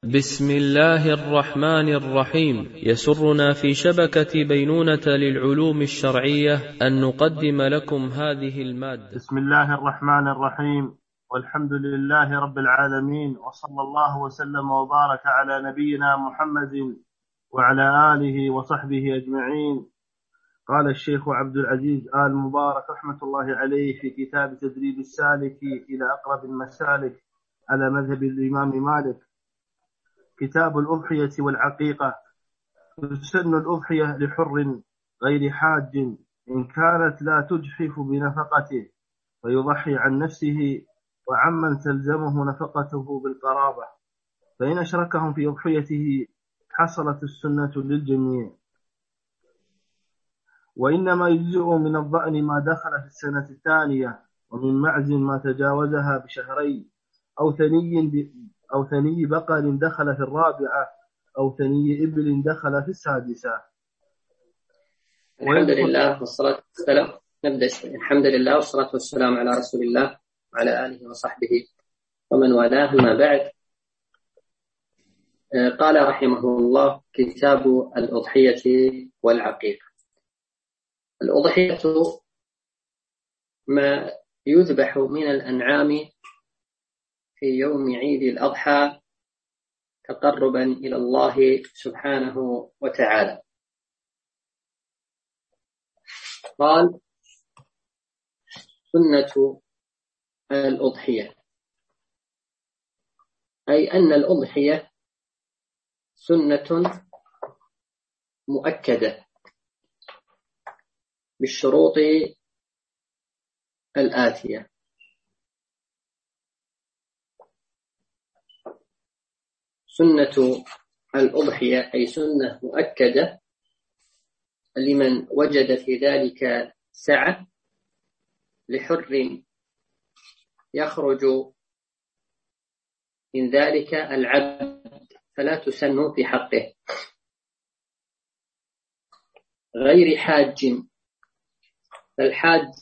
بسم الله الرحمن الرحيم. يسرنا في شبكة بينونة للعلوم الشرعية أن نقدم لكم هذه المادة. بسم الله الرحمن الرحيم، والحمد لله رب العالمين، وصلى الله وسلم وبارك على نبينا محمد وعلى آله وصحبه أجمعين. قال الشيخ عبد العزيز آل مبارك رحمة الله عليه في كتاب تدريب السالك إلى أقرب المسالك على مذهب الإمام مالك، كتاب الأضحية والعقيقة. تسن الأضحية لحر غير حاج إن كانت لا تجحف بنفقته، ويضحي عن نفسه وعمن تلزمه نفقته بالقرابة، فإن أشركهم في أضحيته حصلت السنة للجميع. وإنما يجزئ من الضأن ما دخل في السنة الثانية، ومن معز ما تجاوزها بشهرين، أو ثني بقر دخل في الرابعة، أو ثني إبل دخل في السادسة. الحمد لله والصلاة والسلام. نبدأ. الحمد لله والصلاة والسلام على رسول الله وعلى آله وصحبه ومن والاه، ما بعد. قال رحمه الله: كتاب الأضحية والعقيقة. الأضحية ما يذبح من الأنعام في يوم عيد الأضحى تقربا إلى الله سبحانه وتعالى. قال: سنة الأضحية، أي أن الأضحية سنة مؤكدة بالشروط الآتية: سنة الأضحية أي سنة مؤكدة لمن وجد في ذلك سعة، لحر يخرج من ذلك العبد فلا تسن في حقه، غير حاج. فالحاج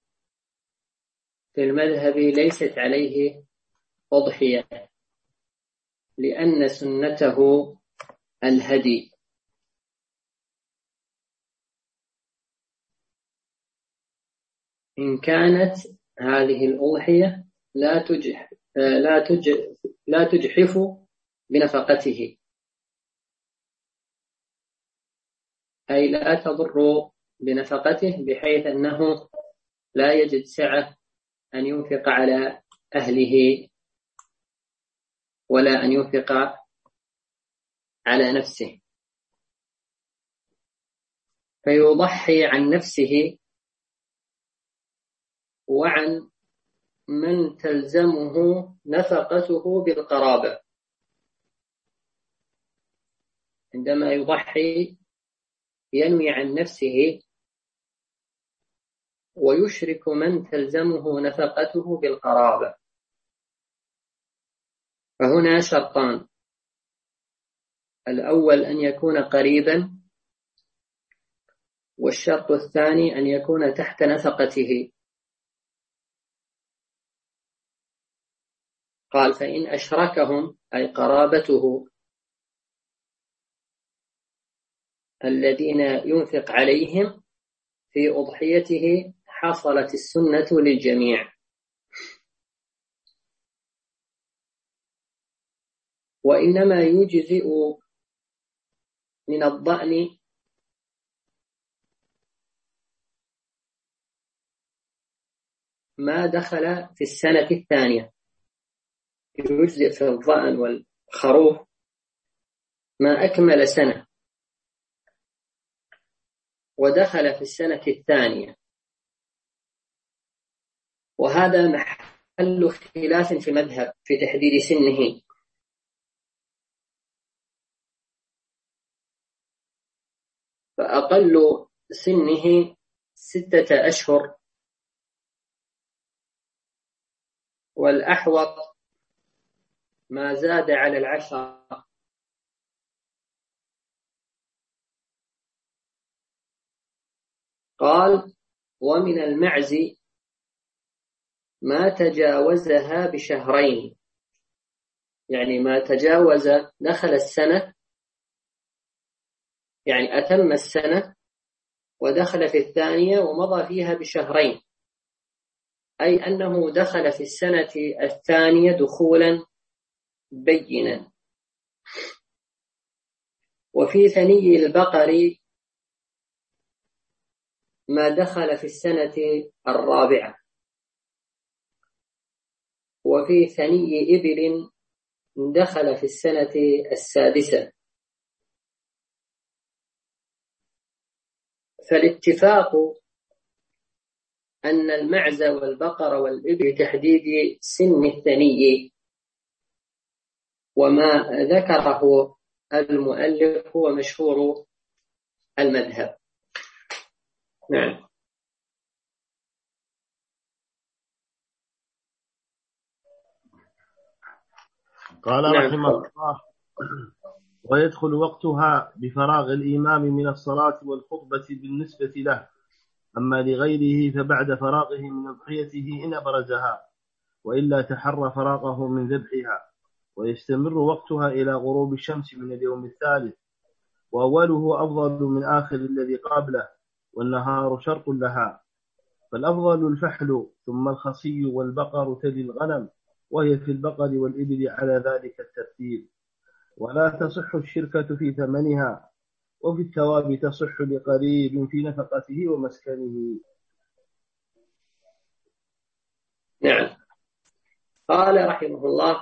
في المذهب ليست عليه أضحية، لأن سنته الهدي. إن كانت هذه الأضحية لا تجحف بنفقته، أي لا تضر بنفقته بحيث أنه لا يجد سعة أن ينفق على أهله ولا أن ينفق على نفسه، فيضحي عن نفسه وعن من تلزمه نفقته بالقرابة. عندما يضحي ينوي عن نفسه ويشرك من تلزمه نفقته بالقرابة. فهنا شرطان: الأول أن يكون قريبا، والشرط الثاني أن يكون تحت نفقته. قال: فإن أشركهم أي قرابته الذين ينفق عليهم في أضحيته حصلت السنة للجميع. وإنما يجزئ من الضأن ما دخل في السنة الثانية. يجزئ في الضأن والخروف ما أكمل سنة ودخل في السنة الثانية، وهذا محل خلاف في المذهب في تحديد سنه. فأقل سنه 6 أشهر، والأحوط ما زاد على 10. قال: ومن المعز ما تجاوزها بشهرين. يعني ما تجاوز دخل السنة، يعني أتم السنة ودخل في الثانية ومضى فيها بشهرين، أي أنه دخل في السنة الثانية دخولا بينا. وفي ثني البقر ما دخل في السنة الرابعة. وفي ثني إبل دخل في السنة السادسة. فالاتفاق أن المعز والبقر والإبل تحديد سن الثني، وما ذكره المؤلف هو مشهور المذهب. نعم. قال رحمه الله: ويدخل وقتها بفراغ الإمام من الصلاة والخطبة بالنسبة له، أما لغيره فبعد فراغه من أضحيته إن أبرزها، وإلا تحرى فراغه من ذبحها. ويستمر وقتها إلى غروب الشمس من اليوم الثالث، وأوله أفضل من آخر الذي قبله، والنهار شرط لها. فالأفضل الفحل، ثم الخصي، والبقر تلي الغنم، وهي في البقر والإبل على ذلك الترتيب. ولا تصح الشركة في ثمنها، وفي الثواب تصح لقريب في نفقته ومسكنه. نعم. قال رحمه الله: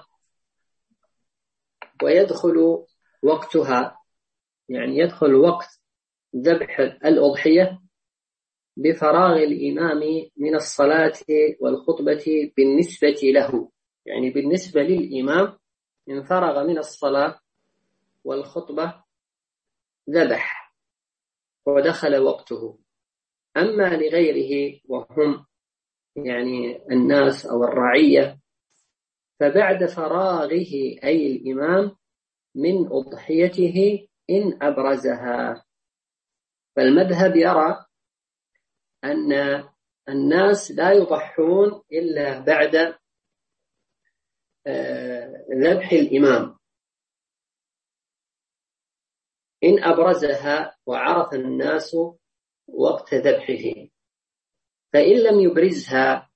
ويدخل وقتها، يعني يدخل وقت ذبح الأضحية بفراغ الإمام من الصلاة والخطبة بالنسبة له، يعني بالنسبة للإمام إن فرغ من الصلاة والخطبة ذبح ودخل وقته. أما لغيره وهم يعني الناس أو الرعية فبعد فراغه أي الإمام من أضحيته إن أبرزها. فالمذهب يرى أن الناس لا يضحون إلا بعد ذبح الإمام إن أبرزها وعرف الناس وقت ذبحه. فإن لم يبرزها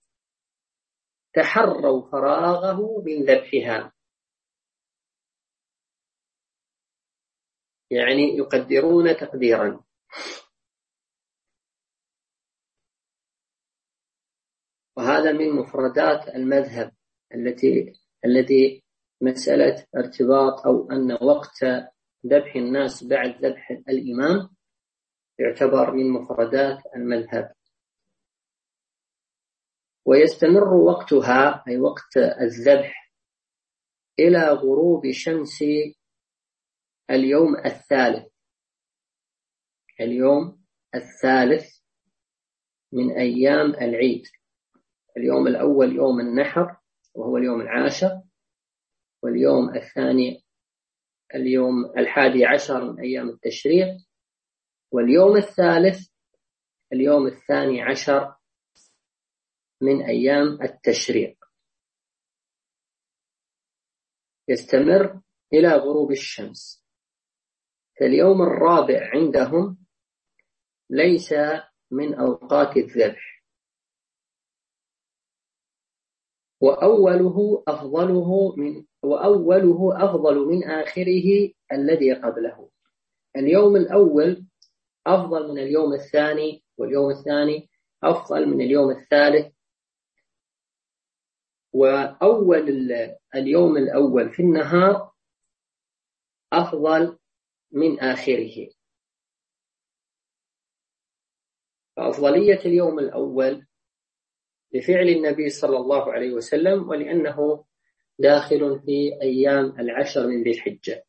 تحروا فراغه من ذبحها، يعني يقدرون تقديرا. وهذا من مفردات المذهب التي مسألة ارتباط أو أن وقت ذبح الناس بعد ذبح الإمام يعتبر من مفردات المذهب. ويستمر وقتها أي وقت الذبح إلى غروب شمس اليوم الثالث. اليوم الثالث من أيام العيد. اليوم الأول يوم النحر وهو اليوم 10، واليوم الثاني اليوم 11 من أيام التشريق، واليوم الثالث اليوم 12 من أيام التشريق. يستمر إلى غروب الشمس. فاليوم الرابع عندهم ليس من أوقات الذبح، وأوله أفضل من آخره الذي قبله. اليوم الأول أفضل من اليوم الثاني، واليوم الثاني أفضل من اليوم الثالث، وأول اليوم الأول في النهار أفضل من آخره. فأفضلية اليوم الأول لفعل النبي صلى الله عليه وسلم، ولأنه داخل في أيام 10 من ذي الحجة.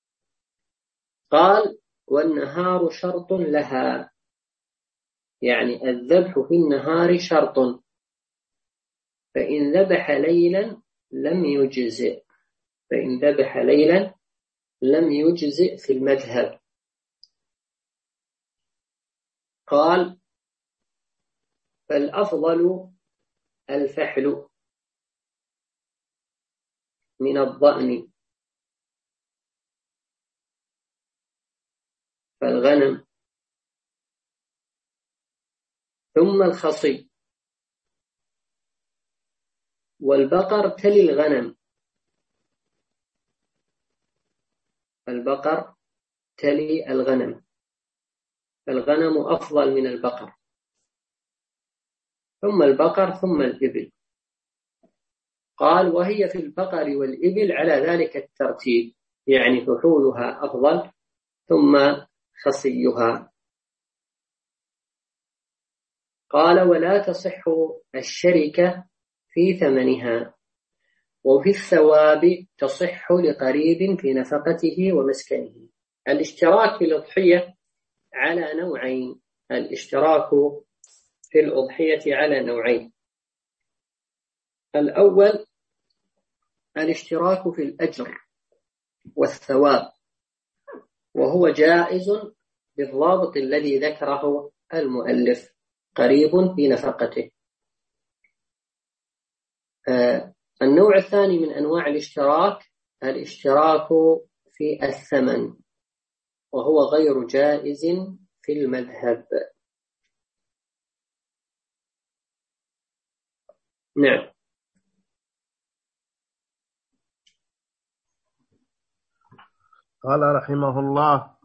قال: والنهار شرط لها، يعني الذبح في النهار شرط، فإن ذبح ليلا لم يجزئ. فإن ذبح ليلا لم يجزئ في المذهب. قال: فالأفضل الفحل من الضأن فالغنم، ثم الخصي، والبقر تلي الغنم، البقر تلي الغنم، فالغنم أفضل من البقر، ثم البقر ثم الإبل. قال: وهي في البقر والإبل على ذلك الترتيب، يعني فحولها أفضل ثم خصيها. قال: ولا تصح الشركة في ثمنها، وفي الثواب تصح لقريب في نفقته ومسكنه. الاشتراك في الأضحية على نوعين، الاشتراك في الأضحية على نوعين. الأول الاشتراك في الأجر والثواب، وهو جائز بالضابط الذي ذكره المؤلف، قريب في نفقته. النوع الثاني من أنواع الاشتراك الاشتراك في الثمن، وهو غير جائز في المذهب. نعم. قال رحمه الله: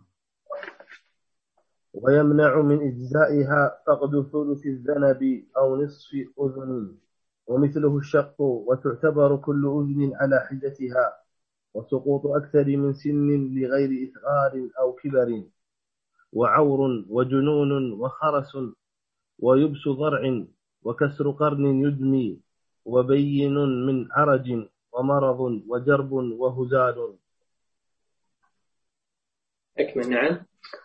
ويمنع من إجزائها فقد ثلث الذنب أو نصف أذن، ومثله الشق، وتعتبر كل أذن على حدتها، وسقوط أكثر من سن لغير إثغار أو كبر، وعور وجنون وخرس ويبس ضرع وكسر قرن يدمي، وبين من عرج ومرض وجرب وهزال. أكمل. نعم.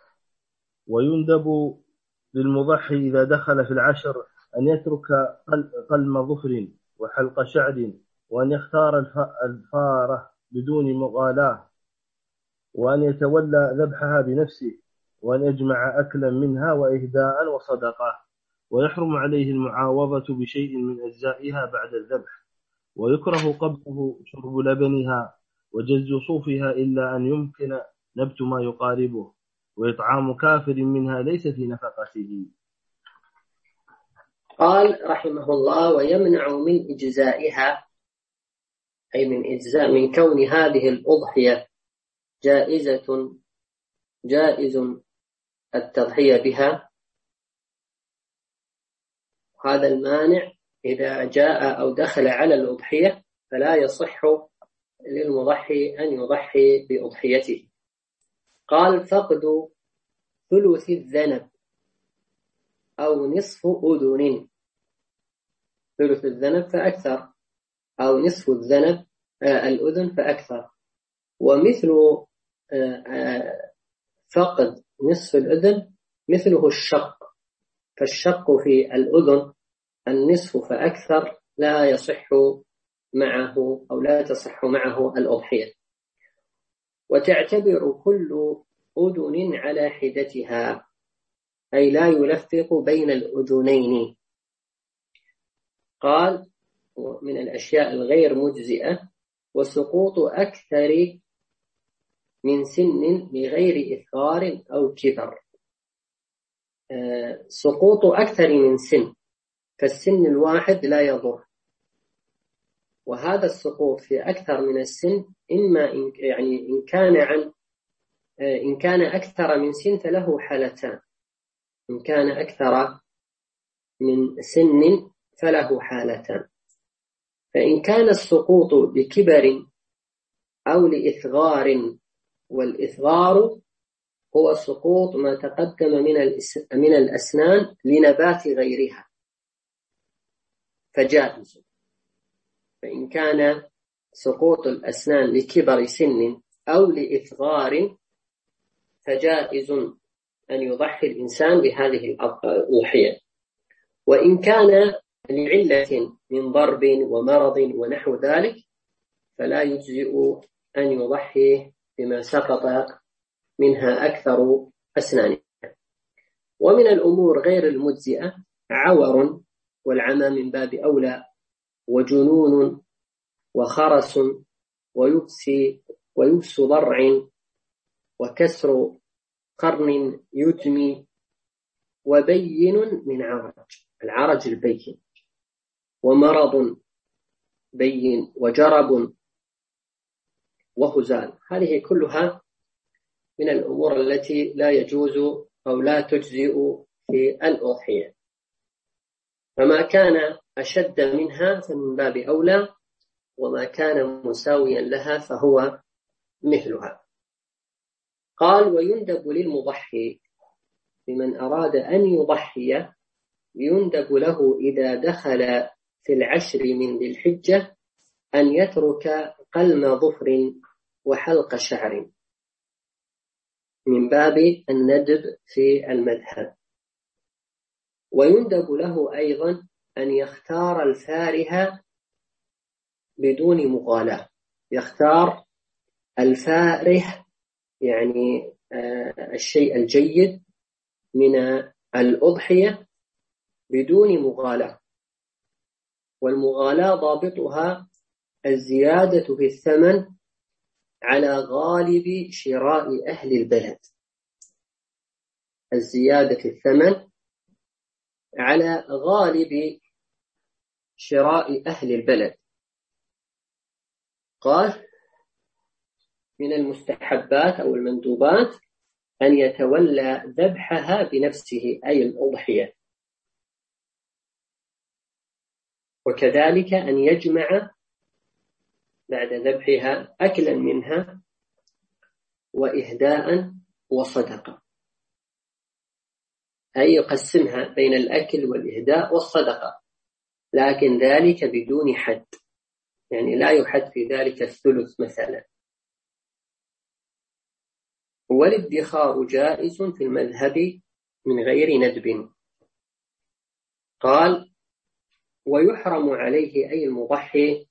ويندب للمضحي إذا دخل في العشر أن يترك قلم ظفر وحلق شعر، وأن يختار الفارة بدون مغالاة، وأن يتولى ذبحها بنفسه، وأن يجمع أكلا منها وإهداء وصدقة. ويحرم عليه المعاوضة بشيء من أجزائها بعد الذبح، ويكره قبله شرب لبنها وجز صوفها إلا أن يمكن نبت ما يقاربه، وإطعام كافر منها ليس في نفقته. قال رحمه الله: ويمنع من إجزائها، أي من إجزاء، من كون هذه الأضحية جائز التضحية بها. هذا المانع إذا جاء أو دخل على الأضحية فلا يصح للمضحي أن يضحي بأضحيته. قال: فقد ثلث الذنب أو نصف أذن، ثلث الذنب فأكثر، أو نصف الذنب الأذن فأكثر. ومثل فقد نصف الأذن مثله الشق، فالشق في الأذن النصف فأكثر لا يصح معه أو لا تصح معه الأضحية. وتعتبر كل أذن على حدتها، أي لا يلفق بين الأذنين. قال: من الأشياء الغير مجزئة وسقوط أكثر من سن بغير إثغار أو كبر. سقوط أكثر من سن، فالسن الواحد لا يضر، وهذا السقوط في أكثر من السن إما إن كان أكثر من سن فله حالتان. إن كان أكثر من سن فله حالتان. فإن كان السقوط بكبر أو لإثغار، والإثغار هو سقوط ما تقدم من الأسنان لنبات غيرها فجائز. فإن كان سقوط الأسنان لكبر سن أو لإثغار فجائز أن يضحي الإنسان بهذه الأضحية. وإن كان لعلة من ضرب ومرض ونحو ذلك فلا يجزئ أن يضحي بما سقط منها أكثر أسنانه. ومن الأمور غير المجزئة عور، والعمى من باب أولى، وجنون وخرس ويبس ضرع وكسر قرن يدمي، وبين من عرج، العرج البين، ومرض بين، وجرب، وهزال. هذه كلها من الأمور التي لا يجوز أو لا تجزئ في الأضحية، فما كان أشد منها فمن باب أولى، وما كان مساويا لها فهو مثلها. قال: ويندب للمضحي، لمن أراد أن يضحي يندب له إذا دخل في العشر من ذي الحجة أن يترك قلم ظفر وحلق شعر، من باب الندب في المذهب. ويندب له أيضا أن يختار الفارهة بدون مغالاة، يختار الفاره يعني الشيء الجيد من الأضحية بدون مغالاة، والمغالاة ضابطها الزيادة في الثمن على غالب شراء أهل البلد، الزيادة في الثمن على غالب شراء أهل البلد. قال: من المستحبات أو المندوبات أن يتولى ذبحها بنفسه، أي الأضحية، وكذلك أن يجمع بعد ذبحها أكلا منها وإهداء وصدقة، أي يقسمها بين الأكل والإهداء والصدقة، لكن ذلك بدون حد، يعني لا يحد في ذلك الثلث مثلا. والادخار جائز في المذهب من غير ندب. قال: ويحرم عليه أي المضحي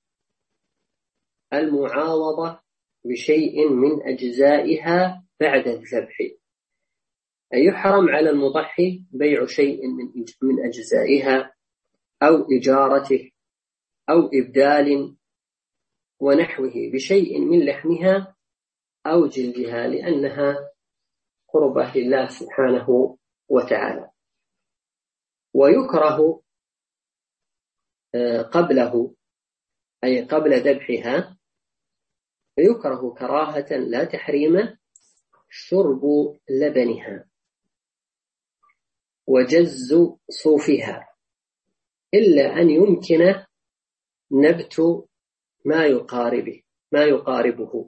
المعاوضة بشيء من أجزائها بعد الذبح، أي يحرم على المضحي بيع شيء من أجزائها أو إجارته أو إبدال ونحوه بشيء من لحمها أو جلدها، لأنها قربة لله سبحانه وتعالى. ويكره قبله، أي قبل ذبحها، يكره كراهة لا تحريم شرب لبنها وجز صوفها، إلا أن يمكن نبت ما يقاربه.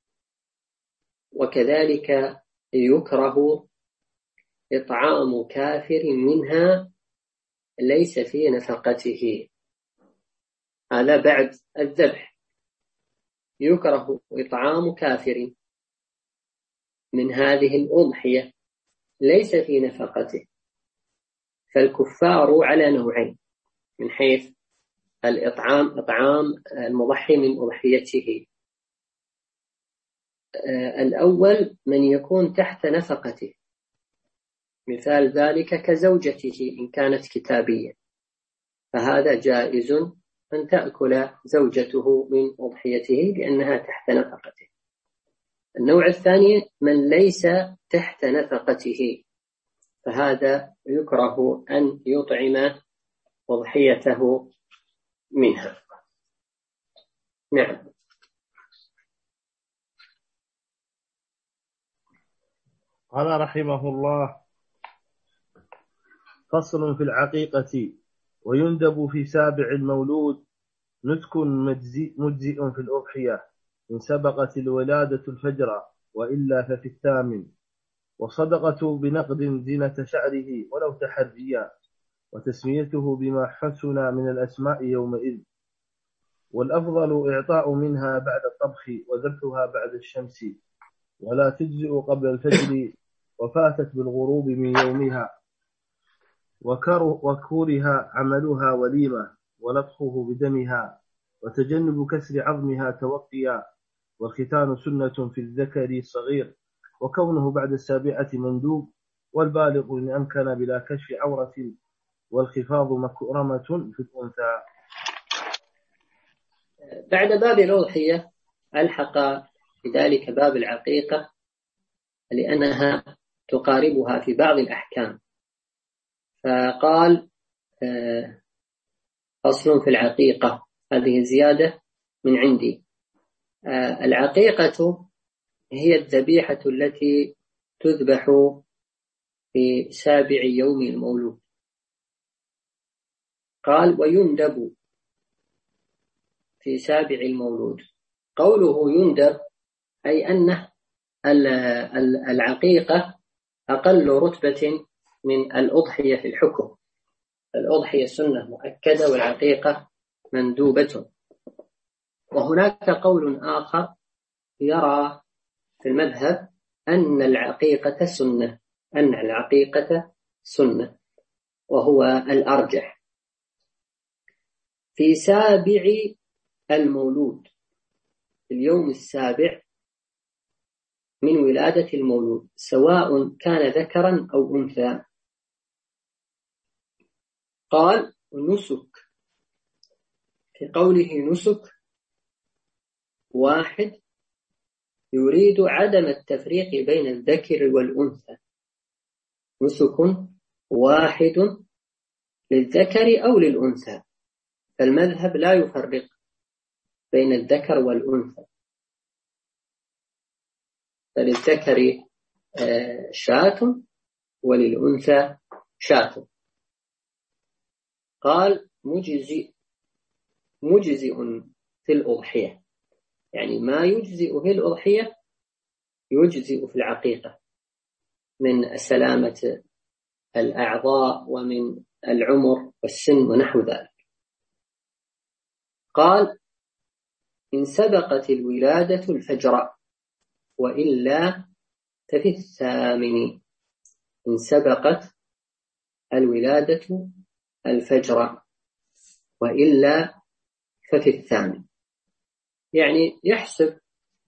وكذلك يكره إطعام كافر منها ليس في نفقته، هذا بعد الذبح. يكره إطعام كافر من هذه الأضحية ليس في نفقته، فالكفار على نوعين من حيث الإطعام، إطعام المضحي من أضحيته. الأول من يكون تحت نفقته، مثال ذلك كزوجته إن كانت كتابية، فهذا جائز أن تأكل زوجته من أضحيته لأنها تحت نفقته. النوع الثاني من ليس تحت نفقته، فهذا يكره أن يطعم أضحيته منها. نعم. قال رحمه الله: فصل في العقيقة. ويندب في سابع المولود نسك مجزئ في الأضحية إن سبقت الولادة الفجر، وإلا ففي الثامن. وصدقة بنقد زينة شعره ولو تحريا، وتسميته بما حسن من الأسماء يومئذ. والأفضل إعطاء منها بعد الطبخ، وذبحها بعد الشمس، ولا تجزئ قبل الفجر، وفاتت بالغروب من يومها. وكره عملها وليمة، ولطخه بدمها، وتجنب كسر عظمها توقيا. والختان سنة في الذكر الصغير، وكونه بعد السابعة مندوب، والبالغ إن أمكن بلا كشف عورة، والخفاض مكرمة في الأنثى. بعد باب الأضحية ألحق بذلك باب العقيقة، لأنها تقاربها في بعض الأحكام. فقال فصل في العقيقة، هذه زيادة من عندي. العقيقة هي الذبيحة التي تذبح في 7 يوم المولود. قال ويندب في 7 المولود. قوله يندب أي أن العقيقة أقل رتبة من الأضحية في الحكم. الأضحية سنة مؤكدة والعقيقة مندوبة. وهناك قول آخر يرى في المذهب أن العقيقة سنة، وهو الأرجح. في 7 المولود، في اليوم 7 من ولادة المولود، سواء كان ذكرا أو أنثى. قال نسك، في قوله نسك واحد يريد عدم التفريق بين الذكر والأنثى. نسك واحد للذكر أو للأنثى، فالمذهب لا يفرق بين الذكر والأنثى، فللذكر شاة وللأنثى شاة. قال مجزئ في الأضحية، يعني ما يجزئ في الأضحية يجزئ في العقيقة من سلامة الأعضاء ومن العمر والسن ونحو ذلك. قال إن سبقت الولادة الفجر وإلا ففي الثامن. إن سبقت الولادة الفجر وإلا ففي الثامن، يعني يحسب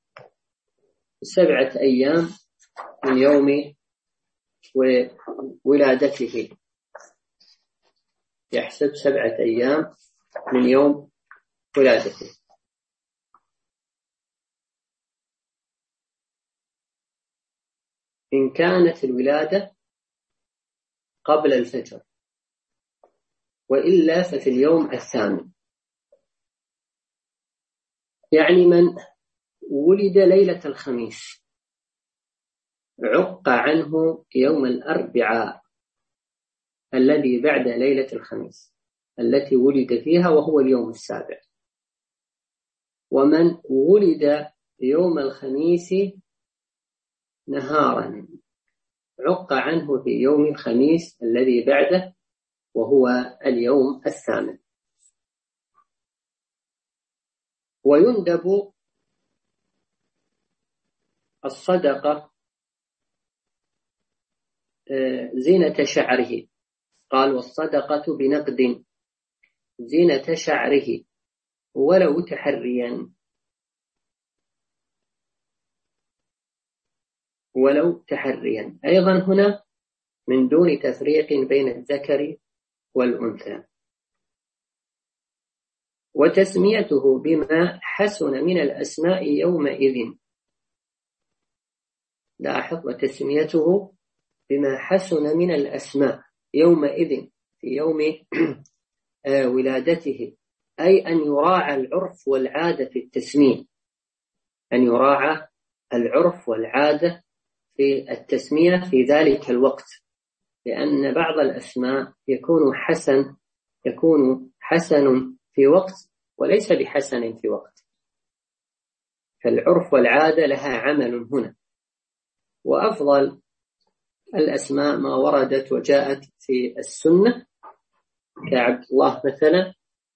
7 أيام من يوم ولادته، يحسب 7 أيام من يوم ولادته. إن كانت الولادة قبل الفجر، وإلا ففي اليوم 8. يعني من ولد ليلة الخميس عق عنه يوم الأربعاء الذي بعد ليلة الخميس التي ولد فيها وهو اليوم 7. ومن ولد يوم الخميس نهارا عق عنه في يوم الخميس الذي بعده وهو اليوم 8. ويندب الصدقة زينة شعره. قال والصدقة بنقد زينة شعره ولو تحريا، أيضا هنا من دون تفريق بين الذكر والأنثى. وتسميته بما حسن من الأسماء يومئذ. لاحظ وتسميته بما حسن من الأسماء يومئذ، في يوم ولادته، أي أن يراعى العرف والعادة في التسمية، أن يراعى العرف والعادة في التسمية في ذلك الوقت، لأن بعض الأسماء يكون حسن في وقت وليس بحسن في وقت، فالعرف والعادة لها عمل هنا. وأفضل الأسماء ما وردت وجاءت في السنة كعبد الله مثلا،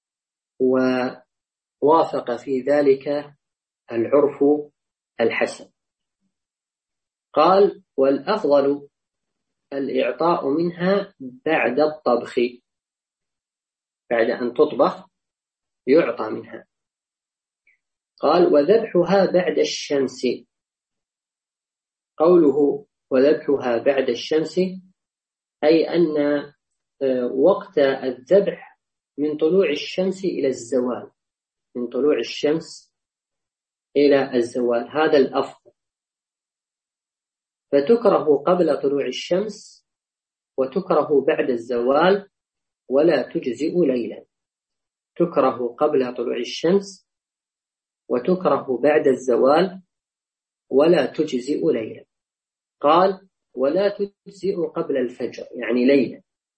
ووافق في ذلك العرف الحسن. قال والأفضل الإعطاء منها بعد الطبخ، بعد أن تطبخ يعطى منها. قال وذبحها بعد الشمس. قوله وذبحها بعد الشمس أي أن وقت الذبح من طلوع الشمس إلى الزوال، من طلوع الشمس إلى الزوال، هذا الأفضل. فتكره قبل طلوع الشمس وتكره بعد الزوال ولا تجزئ ليلا. تكره قبل طلوع الشمس وتكره بعد الزوال ولا تجزئ ليلا. قال ولا تجزئ قبل الفجر يعني ليلا.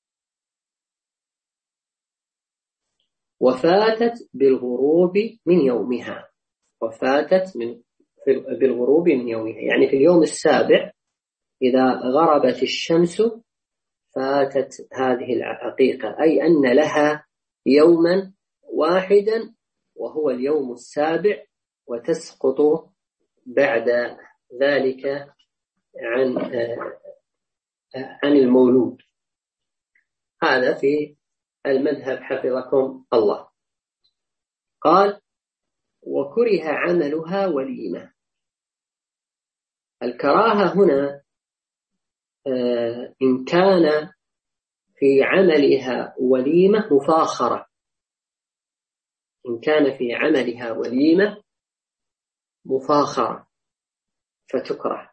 وفاتت بالغروب من يومها. وفاتت بالغروب من يومها يعني في اليوم السابع إذا غربت الشمس فاتت هذه العقيقة، أي أن لها يوما واحدا وهو اليوم السابع، وتسقط بعد ذلك عن المولود. هذا في المذهب حفظكم الله. قال وكره عملها وليمة. الكراهة هنا إن كان في عملها وليمة مفاخرة، إن كان في عملها وليمة مفاخرة فتكره،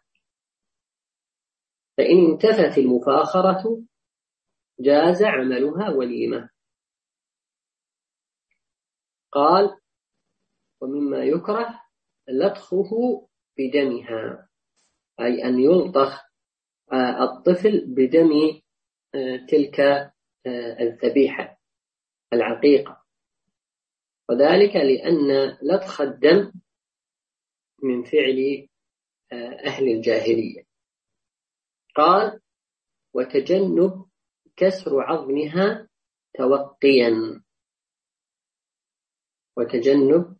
فإن انتفت المفاخرة جاز عملها وليمة. قال ومما يكره لطخه بدمها، أي أن يلطخ الطفل بدم تلك الذبيحة العقيقة، وذلك لأن لطخ الدم من فعل أهل الجاهلية. قال وتجنب كسر عظمها توقيا. وتجنب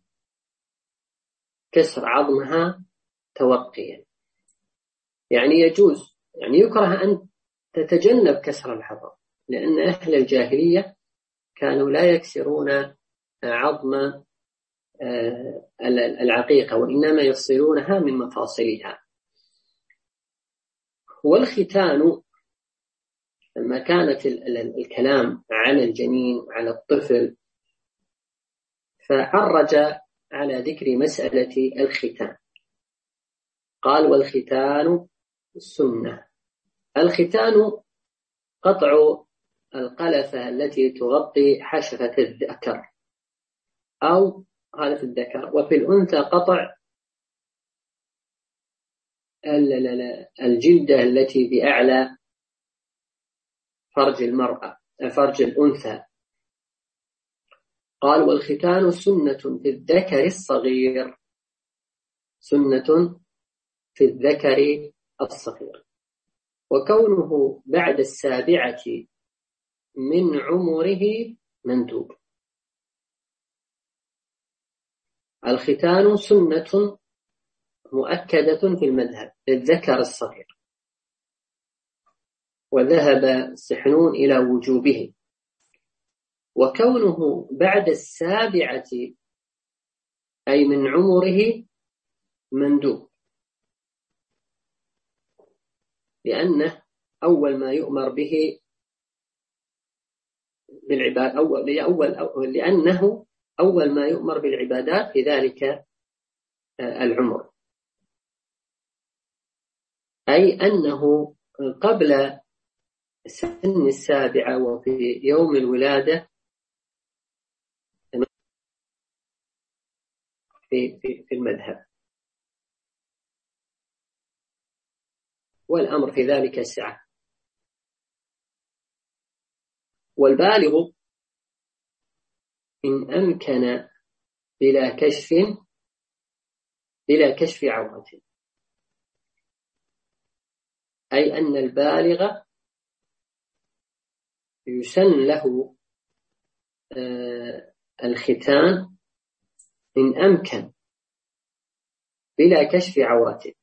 كسر عظمها توقيا يعني يجوز، يعني يكره أن تتجنب كسر العظم، لأن أهل الجاهلية كانوا لا يكسرون عظم العقيقة وإنما يفصلونها من مفاصلها. والختان لما كانت الكلام على الجنين وعلى الطفل فعرج على ذكر مسألة الختان. قال والختان السنة. الختان قطع القلفة التي تغطي حشفة الذكر أو هذا في الذكر، وفي الأنثى قطع الجلدة التي بأعلى فرج المرأة فرج الأنثى. قال والختان سنة في الذكر الصغير. سنة في الذكر الصغير، وكونه بعد السابعة من عمره مندوب. الختان سنة مؤكدة في المذهب للذكر الصغير، وذهب السحنون إلى وجوبه. وكونه بعد السابعة أي من عمره مندوب، لأنه أول ما يؤمر به بالعباد لأنه أول ما يؤمر بالعبادات في ذلك العمر، أي أنه قبل سن السابعة وفي يوم الولادة في المذهب، والأمر في ذلك سعة. والبالغ إن أمكن بلا كشف عورة، أي أن البالغ يسن له الختان إن أمكن بلا كشف عورته،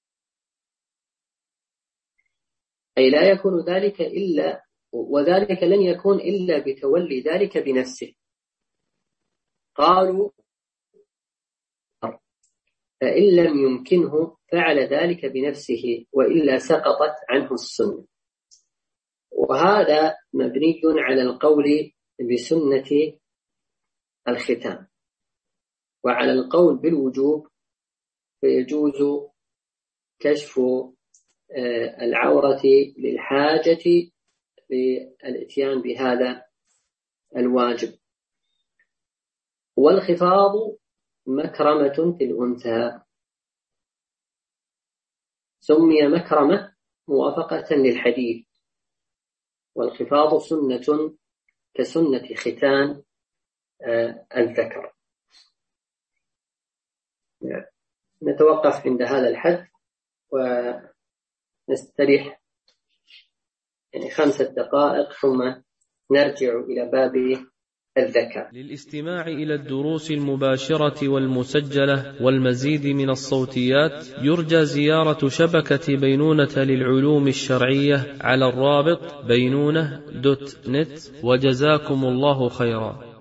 أي لا يكون ذلك إلا، وذلك لن يكون إلا بتولي ذلك بنفسه. قالوا فإن لم يمكنه فعل ذلك بنفسه وإلا سقطت عنه السنة. وهذا مبني على القول بسنة الختان، وعلى القول بالوجوب فيجوز كشف العورة للحاجة للإتيان بهذا الواجب. والخفاض مكرمة في الأنثى، سمي مكرمة موافقة للحديث، والخفاض سنة كسنة ختان الذكر. نتوقف عند هذا الحد ونستريح 5 دقائق ثم نرجع إلى باب الذكر. للاستماع إلى الدروس المباشرة والمسجلة والمزيد من الصوتيات يرجى زيارة شبكة بينونة للعلوم الشرعية على الرابط بينونة.net. وجزاكم الله خيرا.